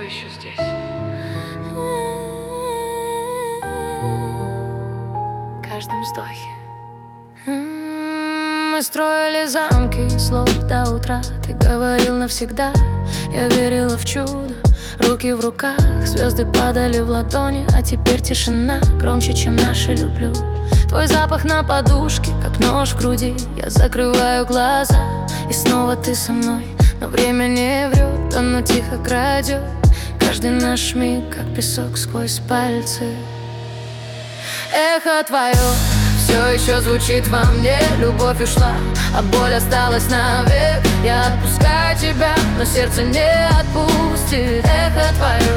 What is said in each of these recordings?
еще здесь. В каждом вздохе. Мы строили замки слов до утра. Ты говорил навсегда, я верила в чудо. Руки в руках, звезды падали в ладони. А теперь тишина громче, чем наши «люблю». Твой запах на подушке, как нож в груди. Я закрываю глаза, и снова ты со мной. Но время не врет, оно тихо крадет каждый наш миг, как песок сквозь пальцы. Эхо твое все еще звучит во мне. Любовь ушла, а боль осталась навек. Я отпускаю тебя, но сердце не отпустит. Эхо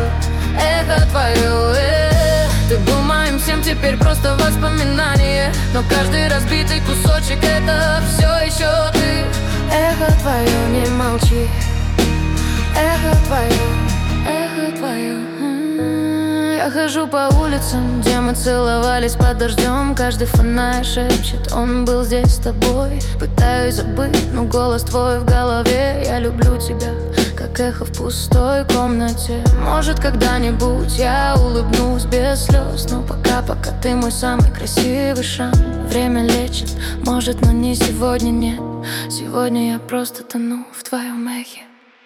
твое, Ты был моим всем, теперь просто воспоминание. Но каждый разбитый кусочек — это все еще ты. Эхо твое, не молчи. Эхо твое. Я хожу по улицам, где мы целовались под дождем. Каждый фонарь шепчет, он был здесь с тобой. Пытаюсь забыть, но голос твой в голове. Я люблю тебя, как эхо в пустой комнате. Может, когда-нибудь я улыбнусь без слез. Но пока ты мой самый красивый шанс. Время лечит, может, но не сегодня, нет. Сегодня я просто тону в твоем эхе.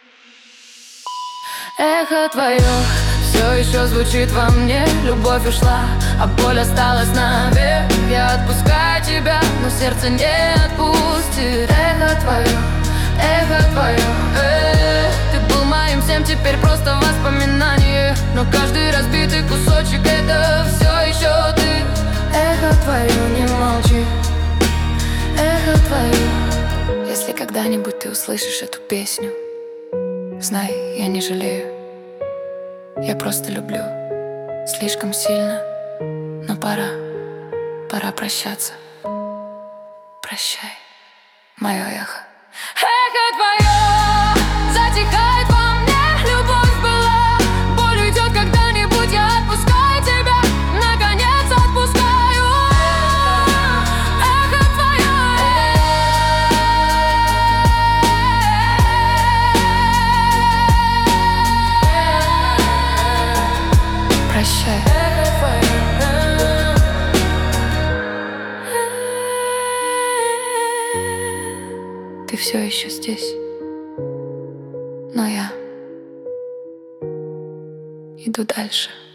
Эхо твое все еще звучит во мне. Любовь ушла, а боль осталась навек. Я отпускаю тебя, но сердце не отпустит. Эхо твое, Ты был моим всем, теперь просто воспоминание. Но каждый разбитый кусочек — это все еще ты. Эхо твое, не молчи. Эхо твое. Если когда-нибудь ты услышишь эту песню, знай, я не жалею. Я просто люблю слишком сильно. Но пора прощаться. Прощай, мое эхо. Эхо твое затихает во мне. Любовь была, боль уйдет когда-нибудь. Я отпускаю тебя, наконец отпускаю. Эхо твое. Прощай. Ты все еще здесь, но я иду дальше.